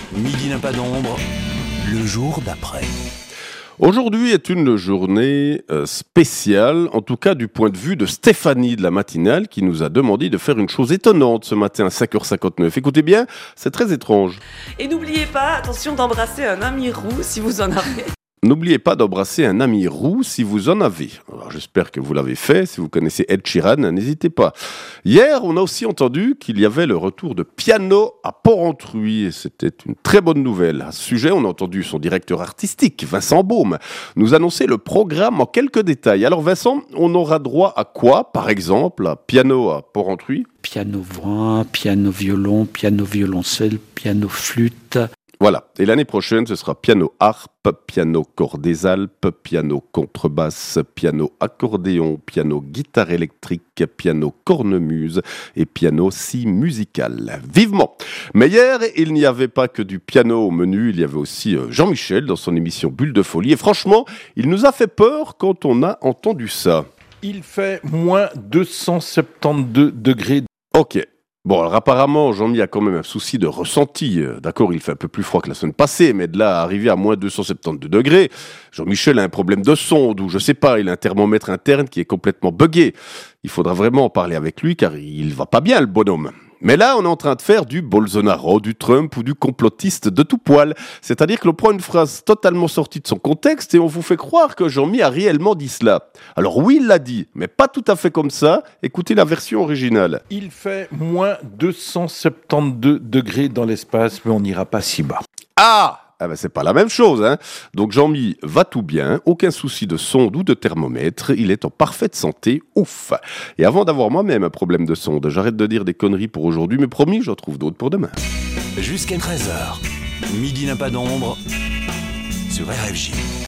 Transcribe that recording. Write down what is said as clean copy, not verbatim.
Midi n'a pas d'ombre, le jour d'après. Aujourd'hui est une journée spéciale, en tout cas du point de vue de Stéphanie de la matinale qui nous a demandé de faire une chose étonnante ce matin à 5h59. Écoutez bien, c'est très étrange. Et n'oubliez pas, attention d'embrasser un ami roux si vous en avez. N'oubliez pas d'embrasser un ami roux si vous en avez. Alors, j'espère que vous l'avez fait. Si vous connaissez Ed Sheeran, n'hésitez pas. Hier, on a aussi entendu qu'il y avait le retour de Piano à Porrentruy. Et c'était une très bonne nouvelle. À ce sujet, on a entendu son directeur artistique, Vincent Baume, nous annoncer le programme en quelques détails. Alors Vincent, on aura droit à quoi, par exemple, à Piano à Porrentruy ? Piano-voix, piano-violon, piano-violoncelle, piano-flûte. Voilà, et l'année prochaine, ce sera piano harpe, piano cor des Alpes, piano contrebasse, piano accordéon, piano guitare électrique, piano cornemuse et piano scie musical. Vivement. Mais hier, il n'y avait pas que du piano au menu, il y avait aussi Jean-Michel dans son émission Bulle de Folie. Et franchement, il nous a fait peur quand on a entendu ça. Il fait moins 272 degrés. Ok. Bon, alors apparemment, Jean-Mi a quand même un souci de ressenti. D'accord, il fait un peu plus froid que la semaine passée, mais de là à arriver à moins 272 degrés, Jean-Michel a un problème de sonde, ou je sais pas, il a un thermomètre interne qui est complètement buggé. Il faudra vraiment en parler avec lui, car il va pas bien, le bonhomme. Mais là, on est en train de faire du Bolsonaro, du Trump ou du complotiste de tout poil. C'est-à-dire que l'on prend une phrase totalement sortie de son contexte et on vous fait croire que Jean-Mi a réellement dit cela. Alors oui, il l'a dit, mais pas tout à fait comme ça. Écoutez la version originale. Il fait moins 272 degrés dans l'espace, mais on n'ira pas si bas. Ah ben c'est pas la même chose, hein. Donc Jean-Mi va tout bien, aucun souci de sonde ou de thermomètre, il est en parfaite santé, ouf. Et avant d'avoir moi-même un problème de sonde, j'arrête de dire des conneries pour aujourd'hui, mais promis, j'en trouve d'autres pour demain. Jusqu'à 13h, Midi n'a pas d'ombre sur RFJ.